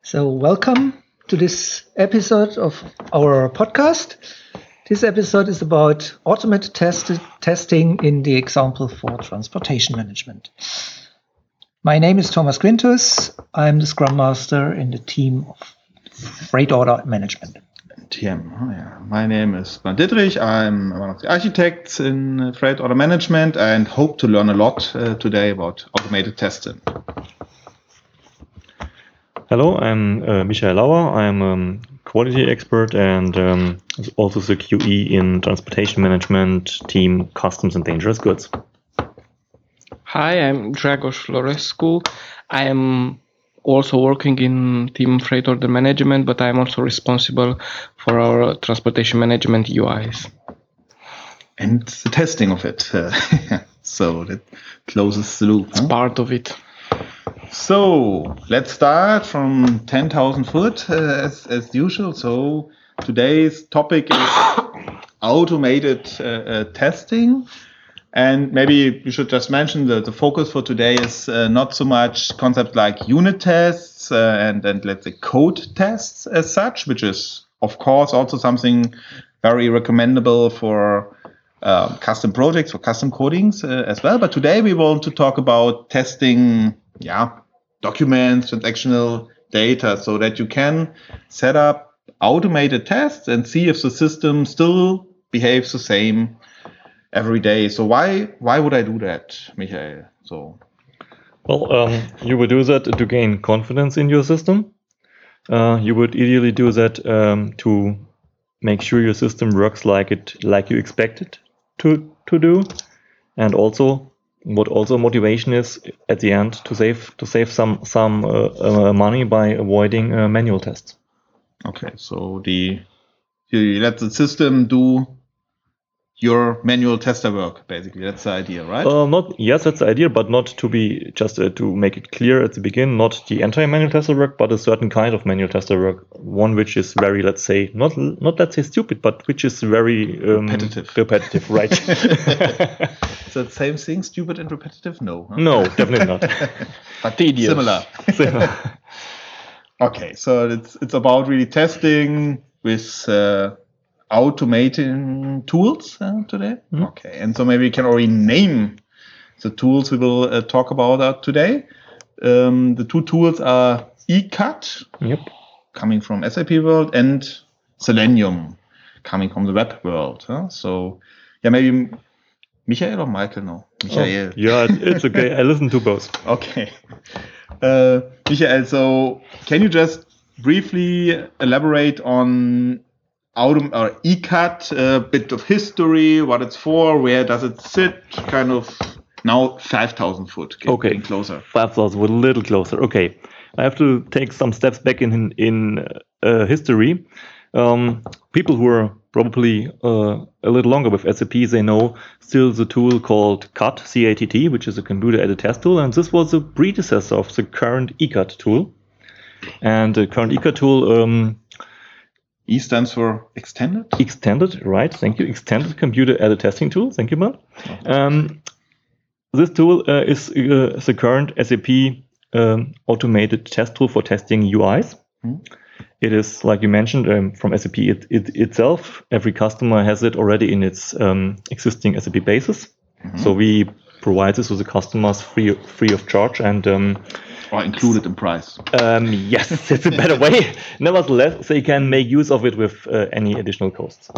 So, welcome to this episode of our podcast. This episode is about automated testing in the example for transportation management. My name is Thomas Quintus. I'm the Scrum Master in the team of Freight Order Management. TM. My name is Bernd Dittrich. I'm one of the architects in Freight Order Management and hope to learn a lot today about automated testing. Hello, I'm Michael Lauer. I'm a quality expert and also the QE in transportation management team, customs and dangerous goods. Hi, I'm Dragos Florescu. I am also working in team Freight Order Management, but I'm also responsible for our transportation management UIs. And the testing of it. So that closes the loop. It's part of it. So let's start from 10,000 foot as usual. So today's topic is automated testing. And maybe you should just mention that the focus for today is not so much concepts like unit tests and let's say code tests as such, which is of course also something very recommendable for custom projects, for custom codings as well. But today we want to talk about testing documents, transactional data, so that you can set up automated tests and see if the system still behaves the same every day. So why would I do that, Michael? You would do that to gain confidence in your system. You would ideally do that to make sure your system works like you expect it to do, and also what also motivation is at the end to save some money by avoiding manual tests. Okay, so you let the system do your manual tester work, basically. That's the idea, right? Yes, that's the idea, but not to be just to make it clear at the beginning, not the entire manual tester work, but a certain kind of manual tester work. One which is very, let's say, not let's say stupid, but which is very repetitive, right? Is that the same thing, stupid and repetitive? No. Huh? No, definitely not. But similar. Okay, so it's about really testing with automating tools today. Mm-hmm. Okay, and so maybe we can already name the tools we will talk about today. The two tools are eCut, coming from SAP world, and Selenium, coming from the web world. So, maybe Michael or Michael? No, Michael. It's okay. I listen to both. Okay. Michael, so can you just briefly elaborate on eCut, a bit of history, what it's for, where does it sit, kind of now 5,000 foot, getting closer. 5,000 foot, a little closer. Okay, I have to take some steps back in history. People who are probably a little longer with SAP, they know still the tool called CATT, C-A-T-T, which is a computer-aided test tool, and this was the predecessor of the current eCut tool. And the current eCut tool... E stands for extended? Extended, right. Thank you. Extended computer-aided testing tool. Thank you, man. This tool is the current SAP automated test tool for testing UIs. Mm-hmm. It is, like you mentioned, from SAP itself. Every customer has it already in its existing SAP basis. Mm-hmm. So we provide this to the customers free of charge and or included in price. Yes, it's a better way. Nevertheless, they can make use of it with any additional costs.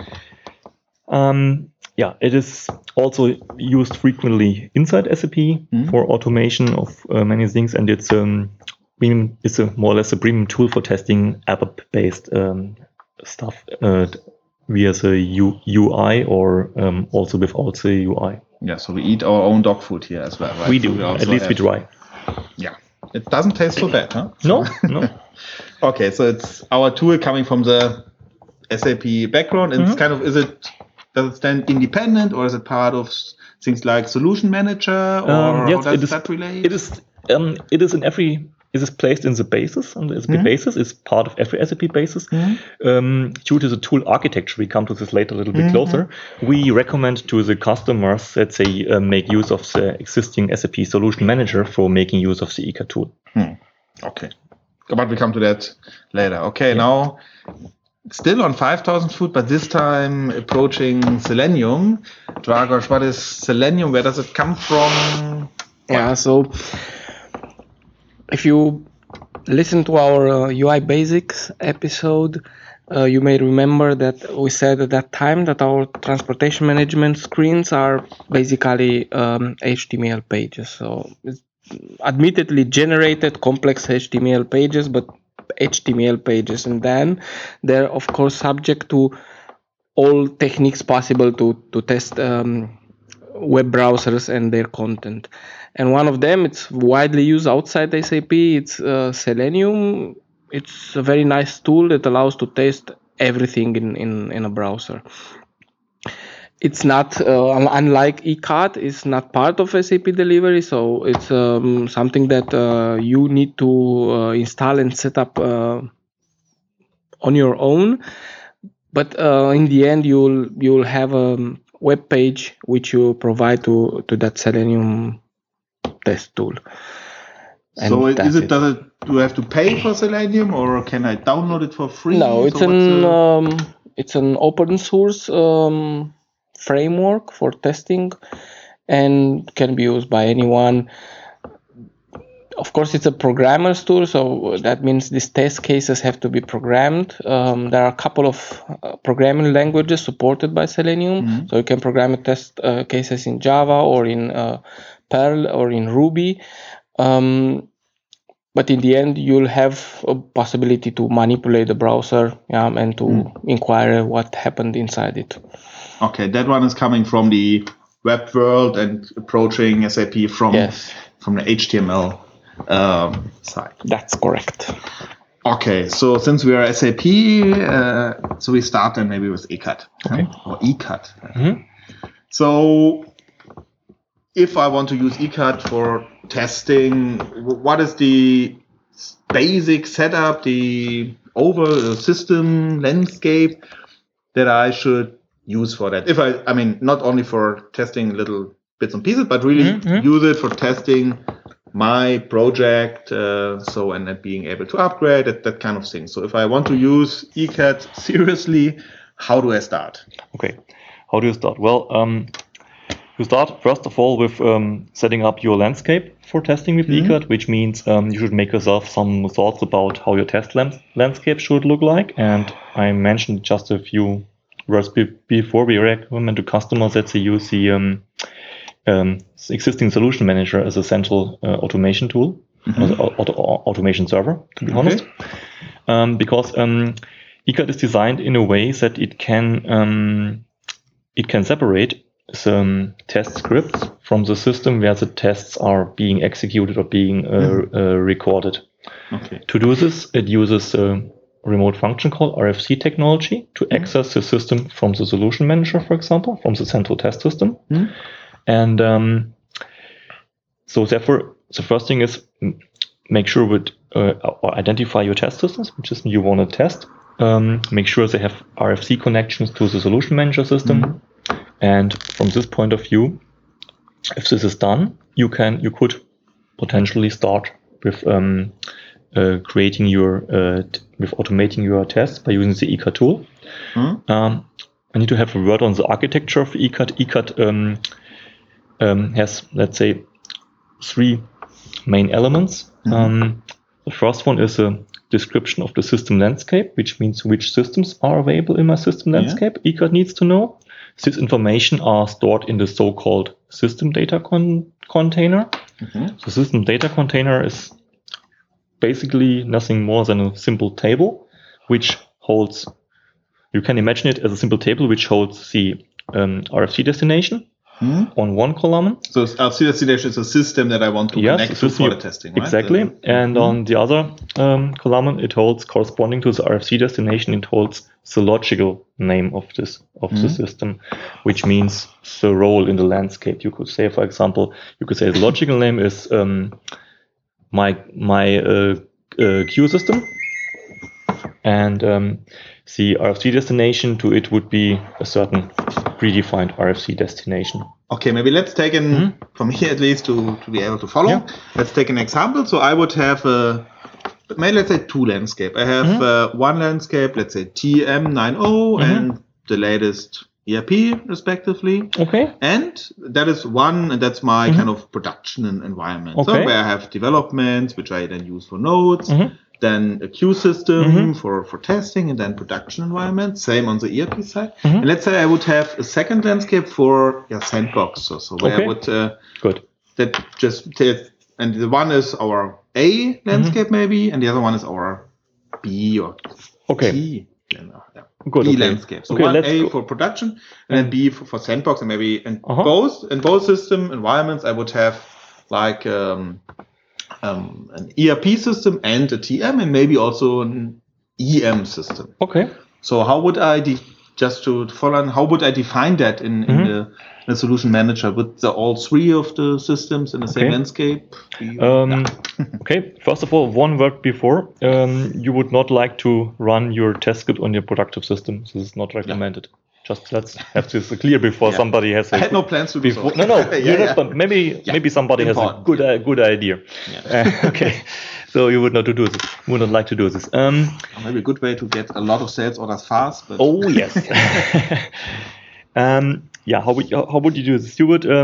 Mm-hmm. It is also used frequently inside SAP for automation of many things, and it's more or less a premium tool for testing app-based stuff via the UI or also without the UI. Yeah, so we eat our own dog food here as well, right? We do, at least we try. Yeah, it doesn't taste so bad, huh? No. Okay, so it's our tool coming from the SAP background, and it's kind of, does it stand independent, or is it part of things like Solution Manager, or yes, how does that relate? It is placed in the basis, on the SAP basis. It's part of every SAP basis. Mm-hmm. Due to the tool architecture, we come to this later a little bit closer. We recommend to the customers that they make use of the existing SAP Solution Manager for making use of the eCut tool. Okay. But we come to that later. Okay, now still on 5,000 foot, but this time approaching Selenium. Dragos, what is Selenium? Where does it come from? Yeah, so if you listen to our UI Basics episode, you may remember that we said at that time that our transportation management screens are basically HTML pages. So it's admittedly generated complex HTML pages, but HTML pages. And then they're, of course, subject to all techniques possible to test web browsers and their content. And one of them, it's widely used outside SAP, it's Selenium. It's a very nice tool that allows to test everything in a browser. It's not, unlike eCAD, it's not part of SAP delivery, so it's something that you need to install and set up on your own. But in the end, you'll have a web page which you provide to that Selenium test tool. And So that's it. do you have to pay for Selenium, or can I download it for free? No, it's it's an open source framework for testing and can be used by anyone. Of course, it's a programmer's tool, so that means these test cases have to be programmed. There are a couple of programming languages supported by Selenium, so you can program test cases in Java or in Perl or in Ruby. But in the end, you'll have a possibility to manipulate the browser and to inquire what happened inside it. Okay, that one is coming from the web world and approaching SAP from the HTML side. That's correct. Okay, so since we are SAP, so we start then maybe with ECAD. Okay. Or ECAD. So if I want to use ECAD for testing, what is the basic setup, the overall system landscape that I should use for that? If I mean, not only for testing little bits and pieces, but really use it for testing my project, and then being able to upgrade that kind of thing. So if I want to use ECAD seriously, how do I start? Okay, how do you start? Well, you start first of all with setting up your landscape for testing with ECAD, which means you should make yourself some thoughts about how your test landscape should look like. And I mentioned just a few words before. We recommend to customers that they use the existing solution manager as a central automation tool, as automation server, to be honest, because ECAD is designed in a way that it can separate some test scripts from the system where the tests are being executed or being recorded. Okay. To do this, it uses a remote function called RFC technology to access the system from the solution manager, for example, from the central test system. And so therefore, the first thing is make sure or identify your test systems, which is you want to test. Make sure they have RFC connections to the solution manager system. And from this point of view, if this is done, you could potentially start with creating with automating your tests by using the ECAD tool. I need to have a word on the architecture of ECAD. ECAD has, let's say, three main elements. The first one is a description of the system landscape, which means which systems are available in my system landscape. ECAD needs to know. This information are stored in the so-called system data container. The system data container is basically nothing more than a simple table, which holds, you can imagine it as a simple table which holds the RFC destination on one column. So RFC destination is a system that I want to connect to for the testing, right? Exactly. And on the other column, it holds, corresponding to the RFC destination, it holds the logical name of the system, which means the role in the landscape. You could say, for example, the logical name is my queue system, and the RFC destination to it would be a certain predefined RFC destination. Okay, maybe let's take from here at least to be able to follow. Let's take an example. So I would have a maybe let's say two landscape. I have one landscape, let's say TM90 and the latest ERP respectively. Okay. And that is one, and that's my kind of production environment. So Okay. where I have developments, which I then use for nodes, then a queue system for testing, and then production environment. Same on the ERP side. And let's say I would have a second landscape for sandbox. So where I would Good. that just and the one is our A landscape maybe, and the other one is our B or T. Good. B Okay. landscape. So Okay, one let's A go. for production, and then B for sandbox, and maybe in both system environments I would have like an ERP system and a TM, and maybe also an EM system. Okay. So how would I just to follow on, how would I define that in the solution manager? Would all three of the systems in the same landscape be? Okay. First of all, one word before. You would not like to run your test script on your productive system. This is not recommended. Just let's have this clear before somebody has. I had no plans to do so. No. But maybe somebody important. Has a good idea. Okay. So you would not do this. Would not like to do this. Maybe a good way to get a lot of sales orders fast. But oh yes. How would you do this?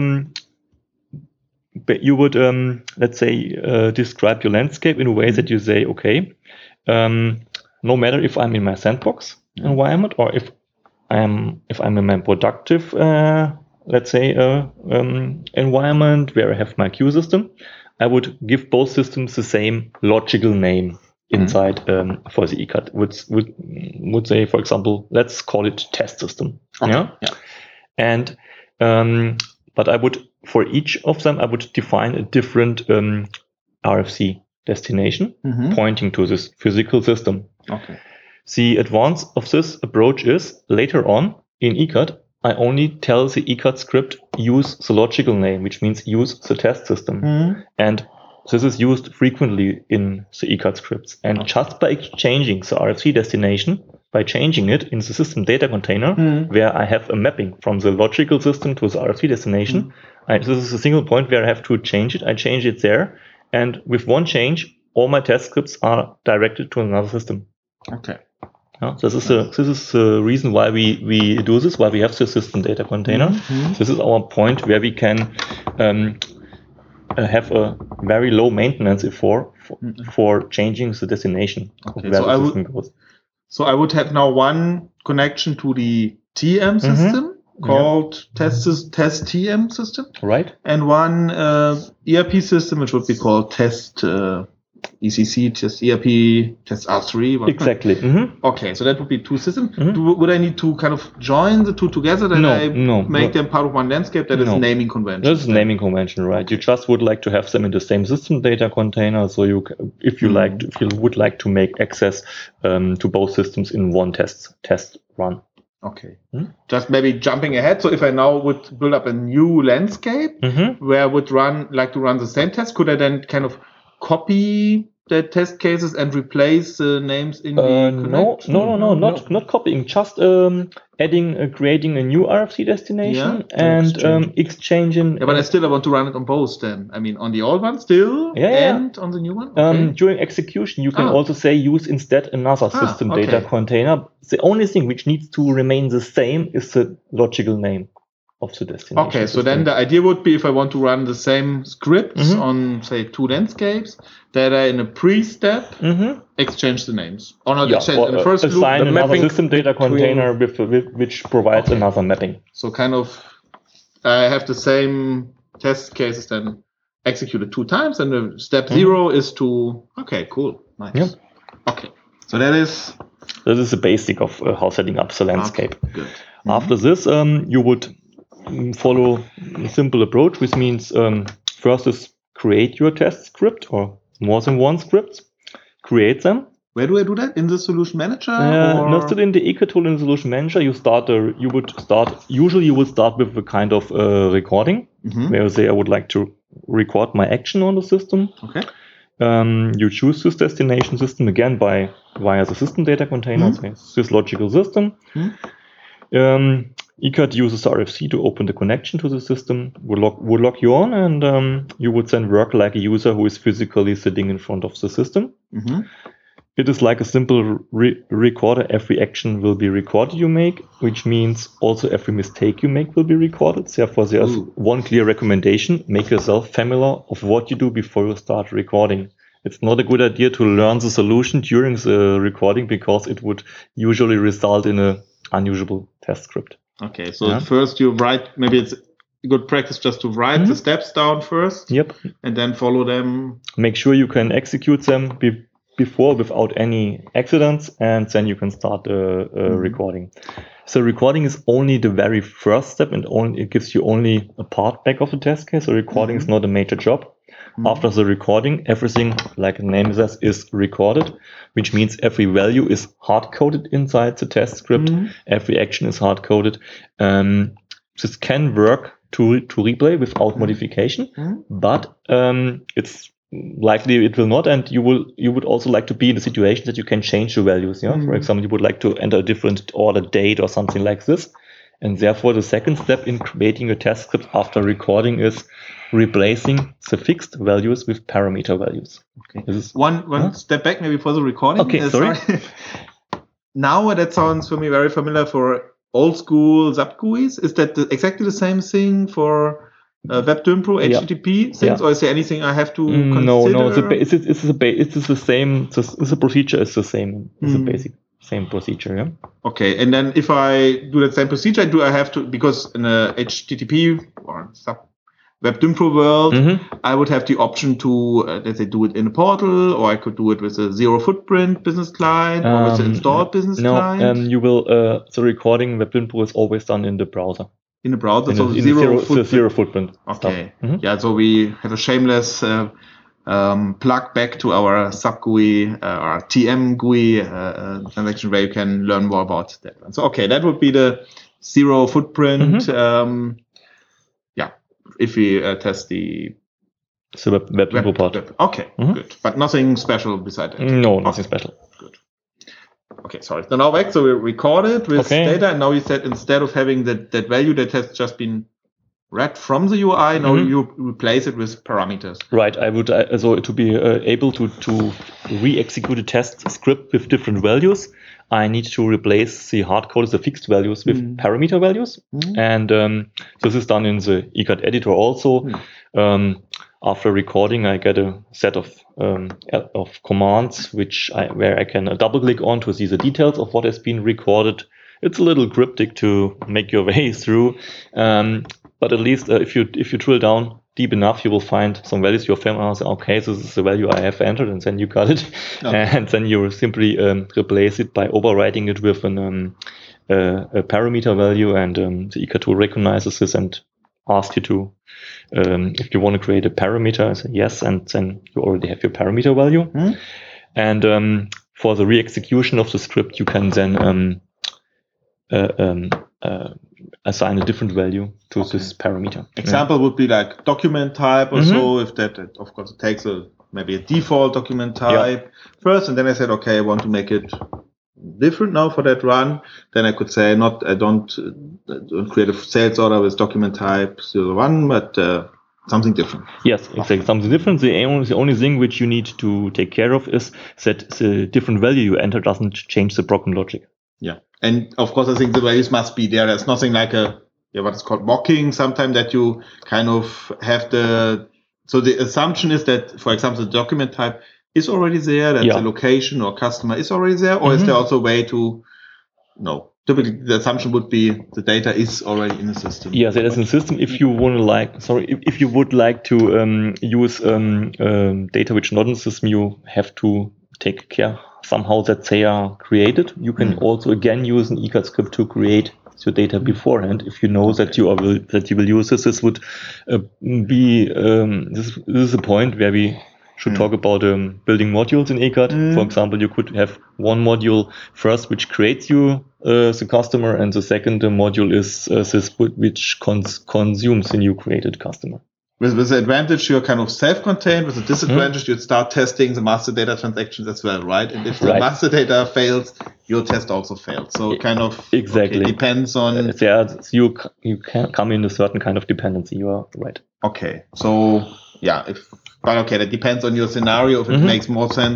You would let's say describe your landscape in a way that you say, okay, no matter if I'm in my sandbox environment or if I'm in my productive let's say environment where I have my queue system, I would give both systems the same logical name inside for the ECAD. Would say, for example, let's call it test system. Okay. And but I would, for each of them, I would define a different RFC destination pointing to this physical system. Okay. The advance of this approach is later on in ECAD, I only tell the ECAD script use the logical name, which means use the test system. And this is used frequently in the ECAD scripts. And just by exchanging the RFC destination, by changing it in the system data container, where I have a mapping from the logical system to the RFC destination, this is a single point where I have to change it. I change it there. And with one change, all my test scripts are directed to another system. Okay. This is the reason why we do this, why we have the system data container. This is our point where we can have a very low maintenance effort for changing the destination of where the system goes. So I would have now one connection to the TM system called test TM system, right? And one ERP system which would be called test ECC, test ERP, test R3. Exactly. Okay, so that would be two systems. Would I need to kind of join the two together? Then make them part of one landscape? That is naming convention. That's naming convention, right? You just would like to have them in the same system data container. So if you would like to make access to both systems in one test run. Okay. Just maybe jumping ahead. So if I now would build up a new landscape where I would like to run the same test, could I then kind of copy the test cases and replace the names in the connection? No, not copying. Just creating a new RFC destination and exchanging. Yeah, but I want to run it on both then. I mean, on the old one still and on the new one? Okay. During execution, you can also say use instead another system data container. The only thing which needs to remain the same is the logical name of the destination. Okay, so then the idea would be if I want to run the same scripts on, say, two landscapes, that I, in a pre-step, exchange the names. Or not exchange, in the first loop, assign another system data container with which provides another mapping. So kind of, I have the same test cases then executed two times, and the step 0 is to, okay, cool, nice. Yep. Okay, so that is... This is the basic of how setting up the landscape. Okay, good. After this, you would follow a simple approach, which means first is create your test script or more than one script, create them. Where do I do that? In the Solution Manager? No, still in the ECAD tool in the Solution Manager. Usually you would start with a kind of recording, where you say I would like to record my action on the system. Okay. You choose this destination system again via the system data container, this logical system. ECAD uses RFC to open the connection to the system, would log you on, and you would then work like a user who is physically sitting in front of the system. Mhm. It is like a simple recorder. Every action will be recorded you make, which means also every mistake you make will be recorded. Therefore, there's one clear recommendation. Make yourself familiar of what you do before you start recording. It's not a good idea to learn the solution during the recording because it would usually result in an unusual test script. Okay, so first you write, maybe it's a good practice just to write the steps down first. Yep. And then follow them. Make sure you can execute them before without any accidents, and then you can start recording. So recording is only the very first step, and it gives you only a part back of the test case. So recording is not a major job. After the recording, everything, like the name says, is recorded, which means every value is hard-coded inside the test script. Every action is hard-coded. This can work to replay without modification, but it's likely it will not, and you would also like to be in the situation that you can change the values. For example, you would like to enter a different order date or something like this, and therefore the second step in creating a test script after recording is replacing the fixed values with parameter values. Okay. This is one step back maybe for the recording. Okay, sorry. Now that sounds for me very familiar for old school SAP GUIs. Is that exactly the same thing for WebDynpro HTTP things, or is there anything I have to consider? No. It's the same. The procedure is the same. It's a basic same procedure. Yeah. Okay, and then if I do that same procedure, do I have to, because in a HTTP or SAP WebDynpro world, I would have the option to let's say do it in a portal, or I could do it with a zero footprint business client, or with the installed business client. You will. The recording WebDynpro is always done in the browser. In the browser, so zero footprint. Okay. Yeah, so we have a shameless plug back to our SAP GUI, our TM GUI transaction where you can learn more about that one. So okay, that would be the zero footprint. If we test the WebDynpro part. Okay, good. But nothing special beside that. No, nothing special. Good. Okay, sorry. So now back. So we recorded with data, and now you said instead of having that value that has just been read from the UI, now you replace it with parameters. Right. I would so to be able to re-execute a test script with different values, I need to replace the hard-coded, the fixed values with parameter values, and this is done in the ECAD editor also. After recording, I get a set of commands where I can double click on to see the details of what has been recorded. It's a little cryptic to make your way through, but at least if you drill down deep enough, you will find some values you're familiar with. Okay, this is the value I have entered, and then you got it, and then you simply replace it by overwriting it with a parameter value, and the ECAD tool recognizes this and asks you to, if you want to create a parameter, I say yes, and then you already have your parameter value. And for the re-execution of the script, you can then assign a different value to this parameter. Example would be like document type or so. If that, of course, it takes maybe a default document type first, and then I said, okay, I want to make it different now for that run. Then I could say, I don't create a sales order with document type 01, but something different. Yes, exactly, something different. The only thing which you need to take care of is that the different value you enter doesn't change the broken logic. Yeah, and of course, I think the values must be there. There's nothing like what is called mocking. Sometimes that you kind of have so the assumption is that, for example, the document type is already there, that the location or customer is already there, or is there also a way to, no, typically the assumption would be the data is already in the system. Yeah, there is a system. If you if you would like to use data which not in the system, you have to take care somehow that they are created. You can also again use an ECAD script to create your data beforehand. If you know that you will use this, this would be this is a point where we should talk about building modules in ECAD. For example, you could have one module first which creates you the customer, and the second module is this which consumes the new created customer. With the advantage, you're kind of self-contained. With the disadvantage, you'd start testing the master data transactions as well, right? And if the master data fails, your test also fails. So kind of depends on. You can come in a certain kind of dependency. You are right. Okay. So that depends on your scenario. If it makes more sense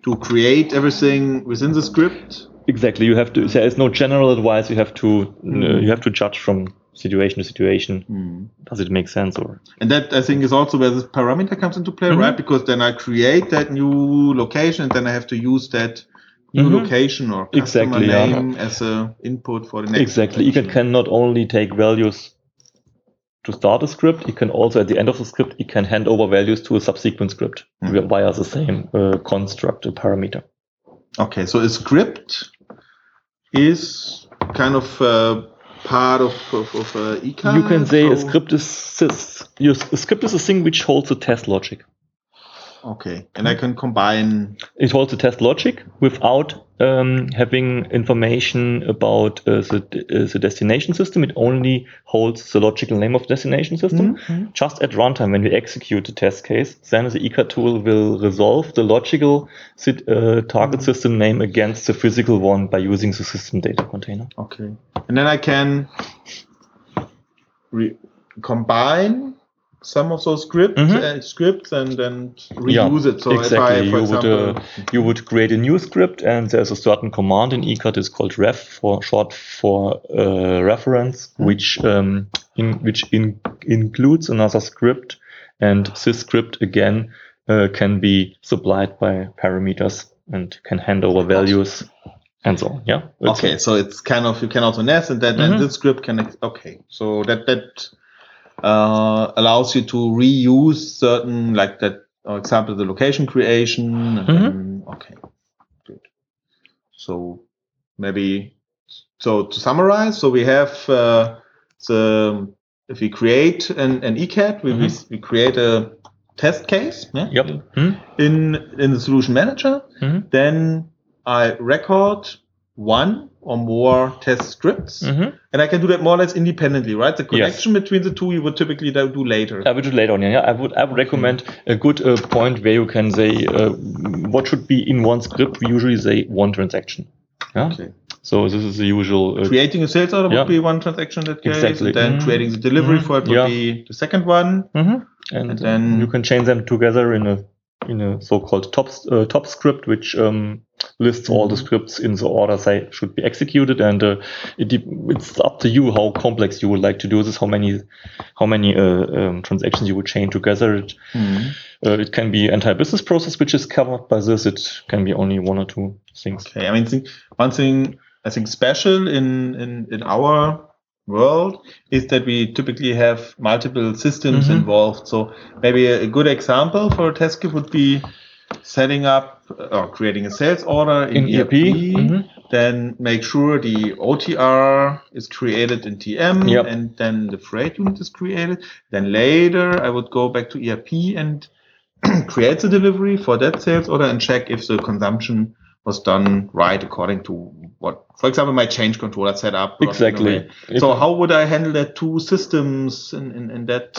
to create everything within the script. Exactly. You have to. There is no general advice. You have to. You have to judge from situation to situation. Does it make sense or? And that I think is also where this parameter comes into play, right? Because then I create that new location, and then I have to use that new location or customer name as a input for the next. Exactly. location. It can not only take values to start a script, it can also at the end of the script, it can hand over values to a subsequent script via the same construct, a parameter. Okay, so a script is kind of part of ECAT. You can say a script is a thing which holds a test logic. Okay, and I can combine. It holds a test logic without having information about the destination system. It only holds the logical name of the destination system. Just at runtime, when we execute the test case, then the ECAT tool will resolve the logical target system name against the physical one by using the system data container. Okay, and then I can combine some of those scripts and then reuse it. So exactly. if I, for example, you would create a new script, and there's a certain command in ECAT is called ref, for short for reference, which includes another script, and this script again can be supplied by parameters and can hand over values and so on. Yeah. Okay, so it's kind of, you can also nest, and then this script can. Okay, so that allows you to reuse certain, like that, for example, the location creation. And okay, good. So maybe, so to summarize, so we have if we create an ECAT, we create a test case. Yeah? Yep. In the solution manager, then I record one or more test scripts, and I can do that more or less independently, right? The connection between the two you would typically do later. I would do later on. Yeah, I would recommend a good point where you can say what should be in one script. We usually say one transaction. Yeah. Okay. So this is the usual. Creating a sales order would be one transaction in that case. Exactly. And then creating the delivery for it would be the second one. And then you can chain them together in a so-called top script, which lists all the scripts in the order they should be executed, and it's up to you how complex you would like to do this, how many transactions you would chain together. It can be entire business process which is covered by this. It can be only one or two things. Okay, I mean, one thing I think special in our world is that we typically have multiple systems involved. So maybe a good example for a test script would be setting up or creating a sales order in ERP, then make sure the OTR is created in TM, and then the freight unit is created. Then later I would go back to ERP and create the delivery for that sales order and check if the consumption was done right according to what, for example, my change controller set up. Exactly. So how would I handle that two systems in that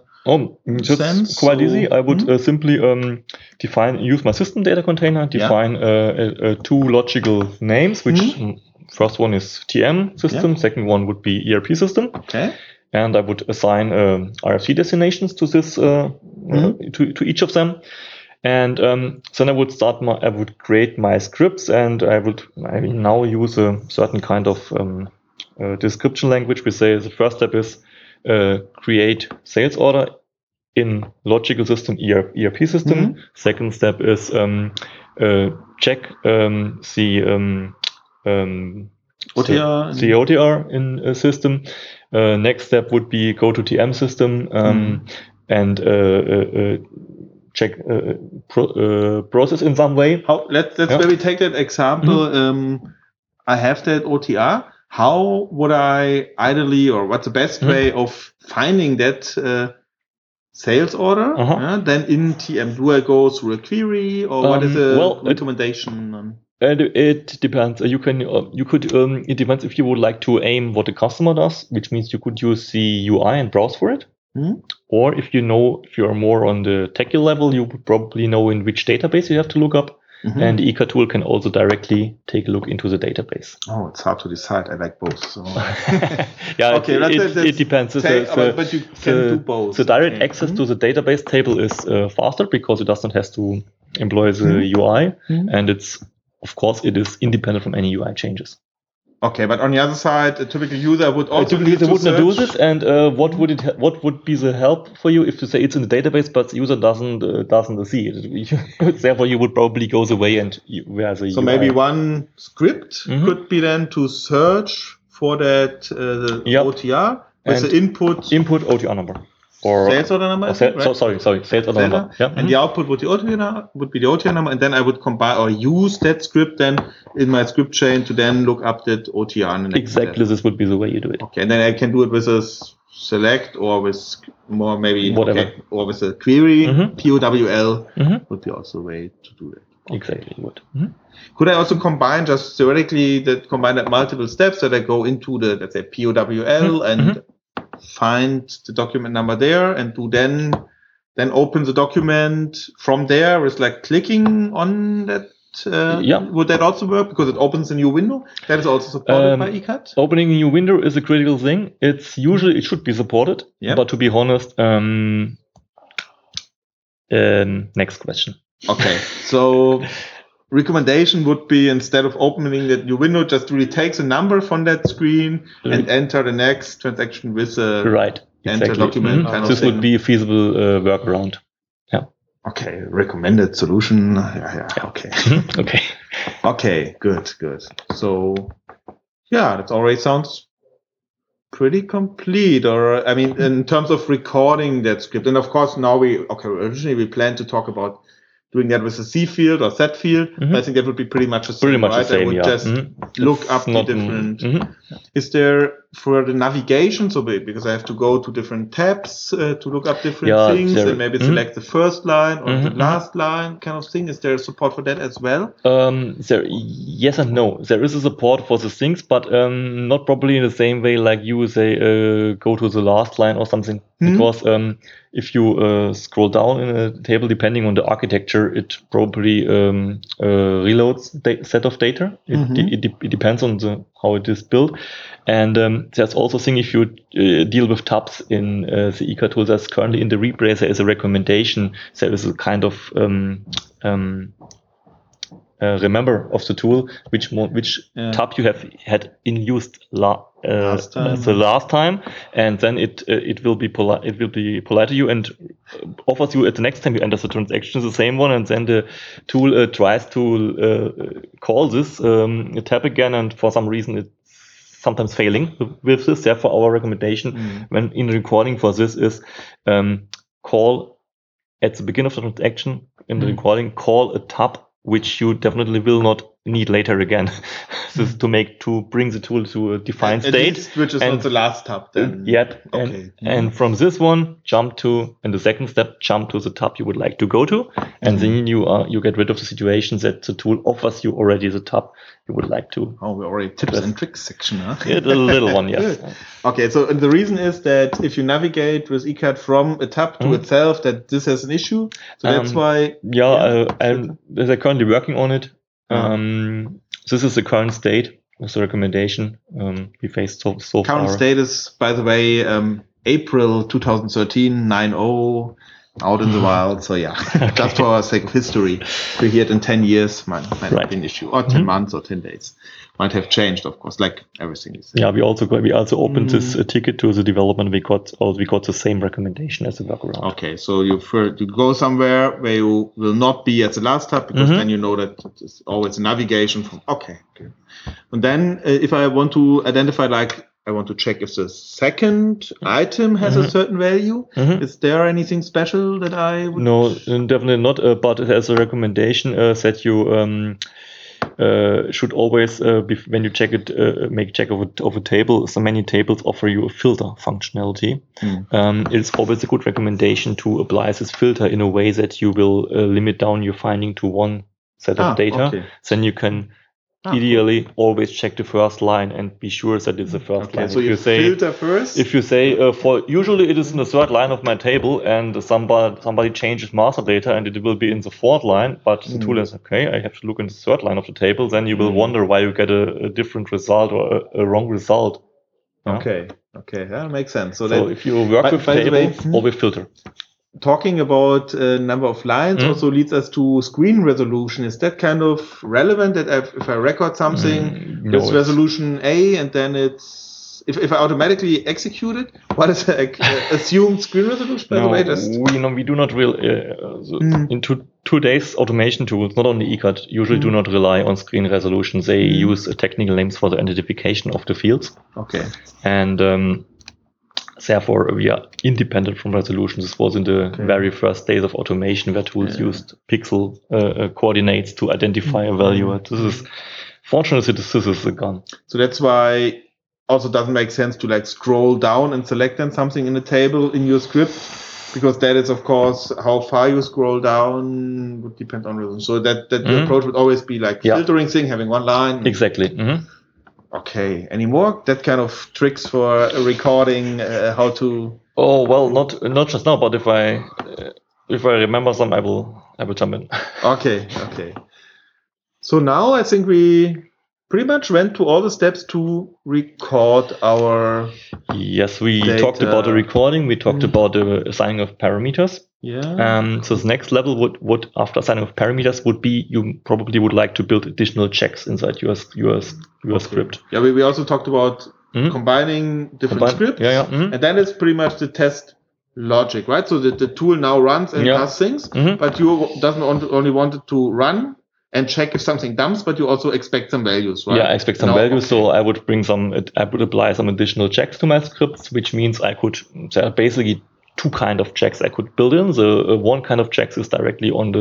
sense? Quite easy. I would simply use my system data container, define two logical names, which first one is TM system, second one would be ERP system. Okay. And I would assign RFC destinations to this to each of them. And then I would create my scripts, and I will now use a certain kind of description language. We say the first step is create sales order in logical system ERP system. Second step is check the OTR in a system. Next step would be go to TM system and check process in some way. Let's maybe take that example. I have that OTR. How would I ideally, or what's the best way of finding that sales order? Then in TM, do I go through a query, or what is the recommendation? It depends. You could. It depends if you would like to aim what the customer does, which means you could use the UI and browse for it. Or if you're more on the techie level, you would probably know in which database you have to look up. And the ECAT tool can also directly take a look into the database. Oh, it's hard to decide. I like both. So. Okay, it depends. But you can do both. The direct access to the database table is faster because it doesn't have to employs a UI, and of course it is independent from any UI changes. Okay, but on the other side, a typical user would also Typically, they would not do search. this. And what would be the help for you if you say it's in the database, but the user doesn't see it? Therefore, you would probably go away and where the So UI. maybe one script could be then to search for that OTR with the input OTR number. Or sales order number, right? Sales order number. Yeah. And the output would be the OTR number, and then I would combine or use that script then in my script chain to then look up that OTR. In the next exactly, this would be the way you do it. Okay, and then I can do it with a select or with more maybe whatever, or with a query. POWL would be also a way to do that. Exactly, you would. Could I also combine just theoretically combine that multiple steps that I go into the, let's say, POWL and find the document number there and do then open the document from there with like clicking on that? Would that also work because it opens a new window? That is also supported by ECAT? Opening a new window is a critical thing. It should be supported, but to be honest, next question. Okay, so recommendation would be instead of opening that new window, just really takes a number from that screen and enter the next transaction with a enter document. Kind this of would be a feasible workaround. Yeah. Okay, recommended solution. Okay. Okay. Okay, good. So, that already sounds pretty complete. Or, I mean, in terms of recording that script, and of course now originally we planned to talk about doing that with a C field or set field. I think that would be pretty much the same, right? The same, I would just look up the different. Is there for the navigation? So because I have to go to different tabs to look up different things and maybe select the first line or the last line kind of thing. Is there support for that as well? Yes and no. There is a support for the things, but not probably in the same way like you say go to the last line or something. Because if you scroll down in a table, depending on the architecture, it probably reloads set of data. It depends on how it is built. And there's also a thing if you deal with tabs in the ECAT tool that's currently in the replay, there is a recommendation. There is a kind of remember of the tool which tab you have had in use last time, and then it will be polite. It will be polite to you and offers you at the next time you enter the transaction the same one, and then the tool tries to call this tab again, and for some reason it's sometimes failing with this. Therefore, our recommendation when in recording for this is call at the beginning of the transaction in the recording, call a tab which you definitely will not need later again. This is to bring the tool to a defined state. Which is not the last tab then. Yep. Okay. And from this one, in the second step, jump to the tab you would like to go to. And then you get rid of the situation that the tool offers you already the tab you would like to. Oh, we're already tips and tricks section, huh? A little one, yes. Okay, so the reason is that if you navigate with ECAT from a tab to itself, that this has an issue. So that's why. They're currently working on it. This is the current state of the recommendation we faced so far. Current state is, by the way, April 2013, 9.0, out in the wild. So just for our sake of history, we hear it in 10 years might have been an issue, or 10 months or 10 days. Might have changed, of course, like everything is. Yeah, we also opened this ticket to the development. We got the same recommendation as a workaround. Okay, so you go somewhere where you will not be at the last tab, because then you know that it's always navigation from. Okay. And then if I want to identify, like I want to check if the second item has a certain value. Is there anything special that I would? No, definitely not. But there's a recommendation that you. Should always when you check it, make check of a table. So many tables offer you a filter functionality. It's always a good recommendation to apply this filter in a way that you will limit down your finding to one set of data. Okay. Then you can ideally always check the first line and be sure that it's the first line. So you filter first. If you say for usually it is in the third line of my table, and somebody changes master data and it will be in the fourth line, but the tool is I have to look in the third line of the table. Then you will wonder why you get a different result or a wrong result. Okay, that makes sense. So if you work with tables, always filter. talking about number of lines also leads us to screen resolution. Is that kind of relevant that if I record something No, with it's- resolution A and then it's if I automatically execute it, what is the assumed screen resolution? By the way, just we do not in today's automation tools, not only ECAD, usually do not rely on screen resolution. They use technical names for the identification of the fields, okay. and therefore we are independent from resolution. This was in the very first days of automation where tools used pixel coordinates to identify a value. This is fortunately this is gone. So that's why also doesn't make sense to like scroll down and select then something in the table in your script, because that is of course how far you scroll down would depend on resolution. So that the approach would always be like filtering thing, having one line. Exactly. Okay. Any more that kind of tricks for recording? How to? Oh well, not just now, but if I remember some, I will jump in. Okay. So now I think we pretty much went to all the steps to record our. Yes, we data. talked about the recording. We talked about the assigning of parameters. Yeah. So the next level would after assigning of parameters would be you probably would like to build additional checks inside your script. Yeah, we also talked about combining different scripts. And then it's pretty much the test logic, right? So that the tool now runs and does things, but you doesn't only want it to run and check if something dumps, but you also expect some values, right? Yeah, I expect some values. So I would apply some additional checks to my scripts, which means there are basically two kind of checks I could build in. The one kind of checks is directly on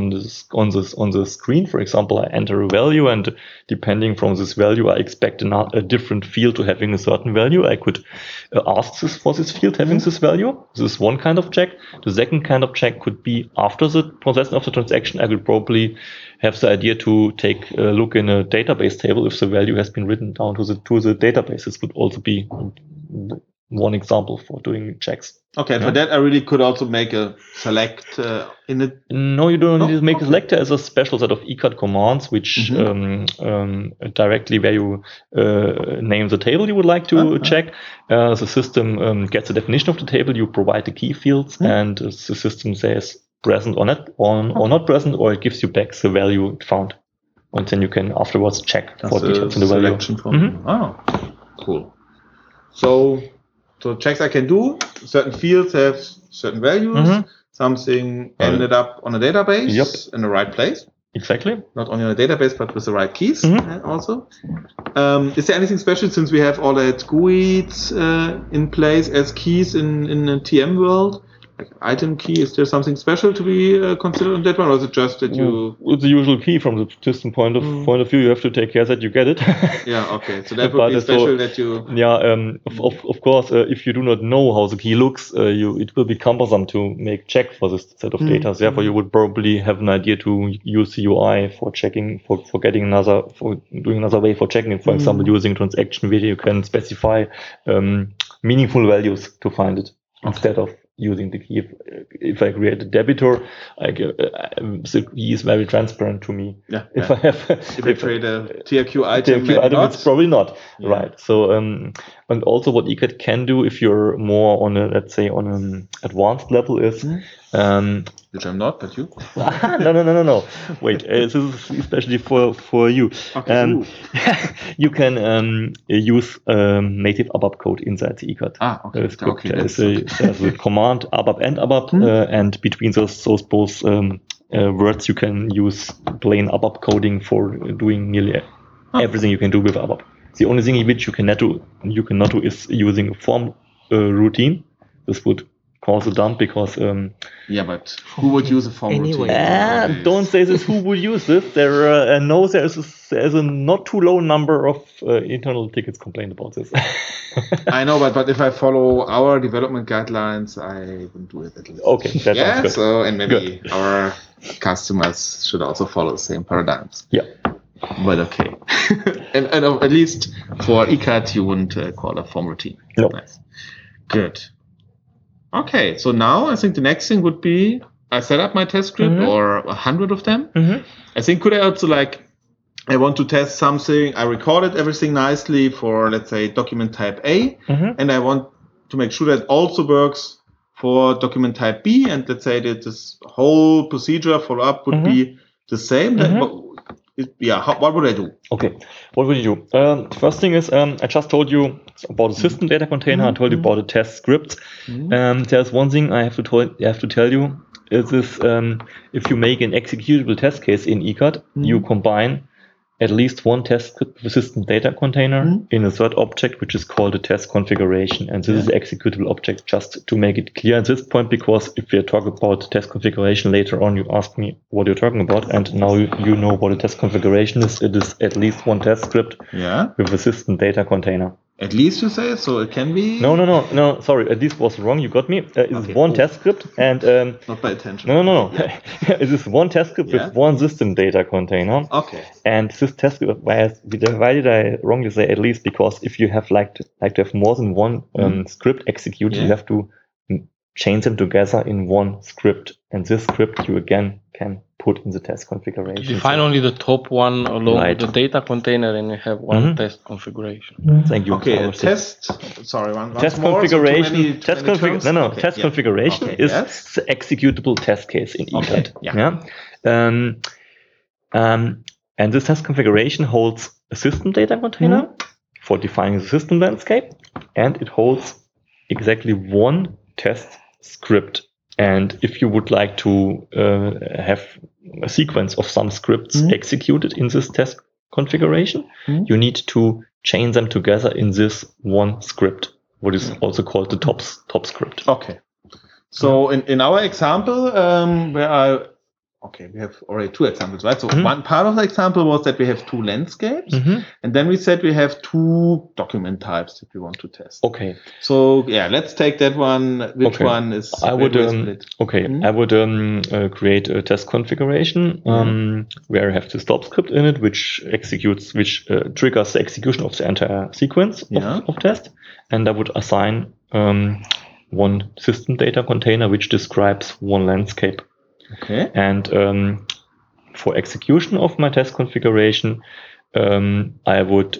the screen. For example, I enter a value, and depending from this value, I expect a different field to having a certain value. I could ask for this field having this value. This is one kind of check. The second kind of check could be after the processing of the transaction. I could probably have the idea to take a look in a database table if the value has been written down to the database. This would also be one example for doing checks. Okay, for that I really could also make a select in it. No, you don't need to make a selector as a special set of ECAD commands, which directly where you name the table you would like to check. The system gets a definition of the table. You provide the key fields, and the system says present or not present, or it gives you back the value it found, and then you can afterwards check for details in the value. Oh, cool. So checks I can do. Certain fields have certain values. Something ended up on a database in the right place. Exactly. Not only on a database, but with the right keys also. Is there anything special since we have all that GUIs in place as keys in the TM world? Like item key, is there something special to be considered on that one, or is it just that you? It's the usual key from the system point of view. You have to take care that you get it. Yeah, okay. So that would be special that you. Yeah, of course. If you do not know how the key looks, it will be cumbersome to make check for this set of data. Therefore, you would probably have an idea to use the UI for checking, for doing another way for checking it. For example, using transaction where you can specify meaningful values to find it instead of using the key. If I create a debitor, the key is very transparent to me. Yeah. If I have, if I create a TRQ item, it's probably not right. So, and also what ECAD can do if you're more on an advanced level is. Which I'm not, but you. No. Wait, this is especially for you. Okay. You can use native ABAP code inside the ECAD. Okay. There's a command ABAP and ABAP, and between those both words, you can use plain ABAP coding for doing nearly everything you can do with ABAP. The only thing which you cannot do is using a form routine. This would cause a dump because but who would use a form routine? Don't say this. Who would use this? There's a not too low number of internal tickets complained about this. I know, but if I follow our development guidelines, I wouldn't do it at least. Okay, that sounds good. So and maybe our customers should also follow the same paradigms. Yeah. But okay. and at least for ECAD, you wouldn't call a form routine. No. Nice. Good. Okay, so now I think the next thing would be I set up my test script or 100 of them. I think could I also I want to test something. I recorded everything nicely for, let's say, document type A, and I want to make sure that also works for document type B, and let's say that this whole procedure follow-up would be the same, then what would I do? Okay, what would you do? First thing is, I just told you about a system data container. I told you about the test scripts. There's one thing I have to tell you. Is this, if you make an executable test case in ECAD, you combine at least one test script with a system data container in a third object, which is called a test configuration. And this is an executable object, just to make it clear at this point, because if we talk about test configuration later on, you ask me what you're talking about, and now you know what a test configuration is. It is at least one test script with a system data container. At least you say, so it can be... No, sorry, at least was wrong, you got me. It is one test script and... not by attention. No. It is one test script with one system data container. Okay. And this test script, why did I wrongly say at least? Because if you have like to have more than one script executed, you have to chain them together in one script. And this script you again can put in the test configuration. Define only the top one along with the data container, and you have one test configuration. Thank you. Okay, test configuration. Test configuration is the executable test case in ECAD. And this test configuration holds a system data container for defining the system landscape, and it holds exactly one test script. And if you would like to have a sequence of some scripts executed in this test configuration, you need to chain them together in this one script, what is also called the top script. Okay. So in our example, we have already two examples, right? So one part of the example was that we have two landscapes, and then we said we have two document types that we want to test. Okay. So let's take that one. Which one is? I would create a test configuration where I have the stop script in it, which triggers the execution of the entire sequence of test, and I would assign one system data container which describes one landscape. Okay. And for execution of my test configuration, I would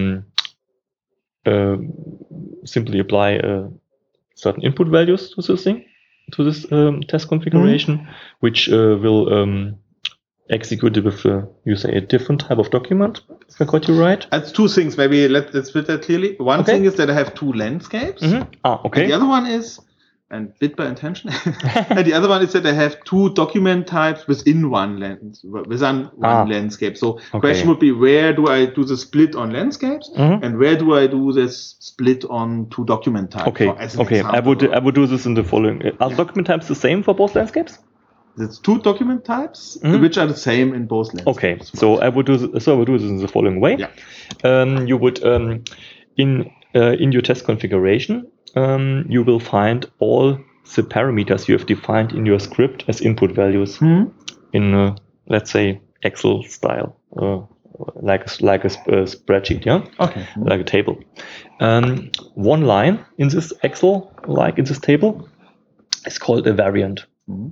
simply apply certain input values to this test configuration, which will execute it with a different type of document. If I got you right. That's two things. Maybe let's put that clearly. One thing is that I have two landscapes. Okay. And the other one is, and bit by intention. And the other one is that I have two document types within one landscape. So question would be, where do I do the split on landscapes, and where do I do this split on two document types? Okay. I would do this in the following. Are document types the same for both landscapes? There's two document types which are the same in both landscapes. Okay. So I would do this in the following way. You would in your test configuration. You will find all the parameters you have defined in your script as input values in, let's say, Excel style, like a spreadsheet, like a table. One line in this Excel, like in this table, is called a variant.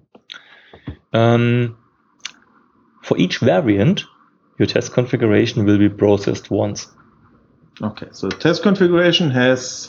For each variant, your test configuration will be processed once. Okay, so test configuration has...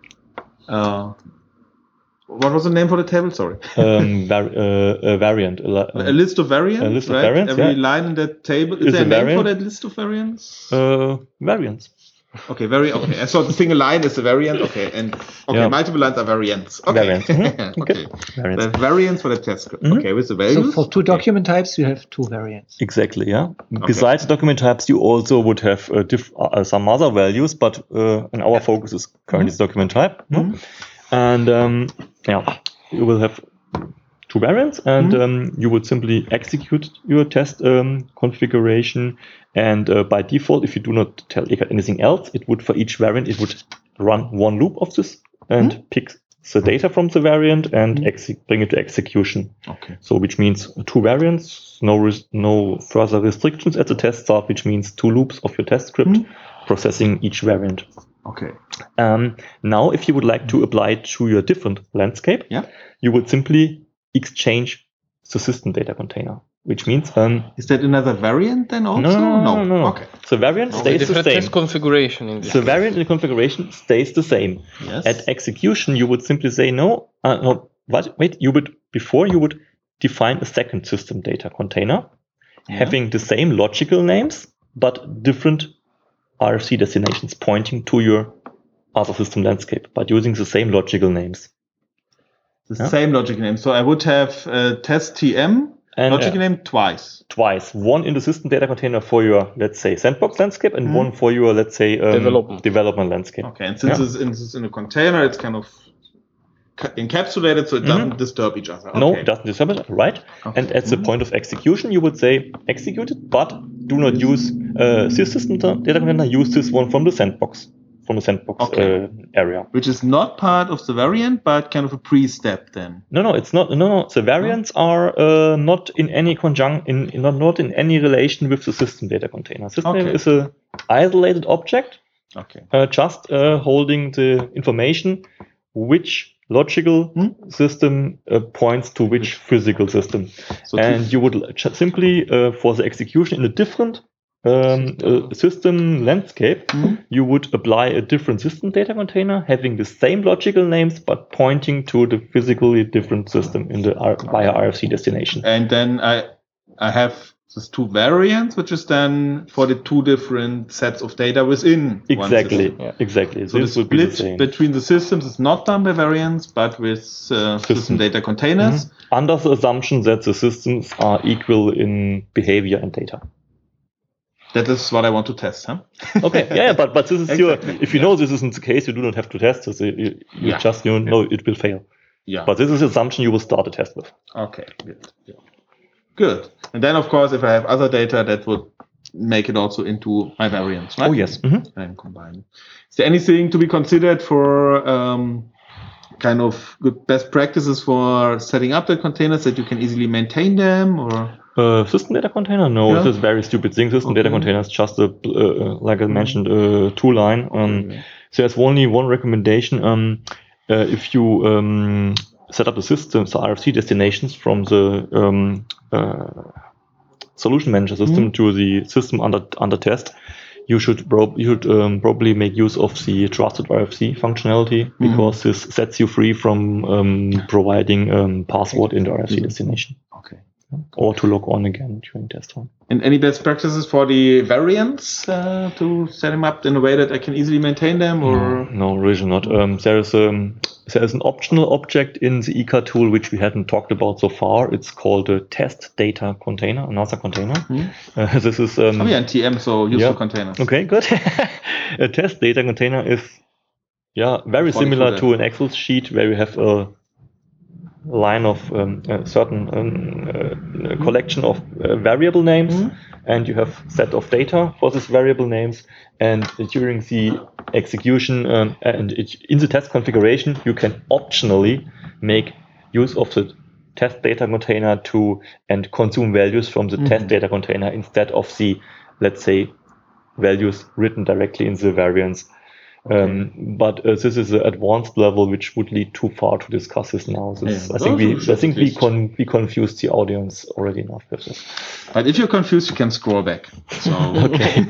what was the name for the table? Sorry. A variant. A list of variants. A list of right? variants. Every line in that table. Is there a name for that list of variants? Variants. Okay, okay. I thought the single line is a variant. Okay, and multiple lines are variants. Okay. Variants. Okay. Variants. The variants for the test script. Okay, with the values. So for two document types, you have two variants. Exactly. Yeah. Besides document types, you also would have some other values, but our focus is currently document type. And you will have two variants, and you would simply execute your test configuration. And by default, if you do not tell ECAD anything else, it would, for each variant, it would run one loop of this and pick the data from the variant and bring it to execution. Okay. So which means two variants, no further restrictions at the test start, which means two loops of your test script processing each variant. Okay. Now, if you would like to apply it to your different landscape, you would simply exchange the system data container, which means... is that another variant then also? No. Okay. So variant stays the same. Test configuration in this case. Variant in configuration stays the same. Yes. At execution, you would simply say, wait, before you would define a second system data container having the same logical names, but different RFC destinations pointing to your other system landscape, but using the same logical names. The same logical name. So I would have test TM And logical name twice. One in the system data container for your, let's say, sandbox landscape, and one for your, let's say, development landscape. Okay, and since it's in a container, it's kind of encapsulated, so it doesn't disturb each other. Okay. No, it doesn't disturb it, right? Okay. And at the point of execution, you would say execute it, but do not use this system data container. Use this one from the sandbox. Area, which is not part of the variant, but kind of a pre-step. Then no, it's not. No, the variants are not in any not in any relation with the system data container. System is a isolated object, just holding the information which logical system points to which physical system, so and you would simply for the execution in a different system landscape, you would apply a different system data container having the same logical names but pointing to the physically different system in the via RFC destination. And then I have these two variants, which is then for the two different sets of data within one system. Exactly. So this the split between the systems is not done by variants, but with system data containers. Under the assumption that the systems are equal in behavior and data. That is what I want to test, huh? Okay, but this is if you know this isn't the case, you do not have to test this. You just know it will fail. Yeah. But this is the assumption you will start a test with. Okay, good. Yeah. Good. And then, of course, if I have other data, that would make it also into my variants, right? Oh, yes. And combine. Is there anything to be considered for kind of good best practices for setting up the containers that you can easily maintain them, or? System data container? No, it's a very stupid thing. System data container is just like I mentioned, two-line. So there's only one recommendation. If you set up the systems, the RFC destinations from the solution manager system to the system under test, you should probably make use of the trusted RFC functionality, because this sets you free from providing password in the RFC destination. Okay. Or to log on again during test time. And any best practices for the variants to set them up in a way that I can easily maintain them, or? No, really not. There is an optional object in the ECA tool which we hadn't talked about so far. It's called a test data container, another container. This is and TM, so useful containers. Okay, good. A test data container is very similar to an Excel sheet where you have a line of a certain collection of variable names, and you have set of data for these variable names, and during the execution and in the test configuration you can optionally make use of the test data container and consume values from the test data container instead of the, let's say, values written directly in the variants. But this is an advanced level which would lead too far to discuss this now. I think we confused the audience already enough with this. But if you're confused, you can scroll back. So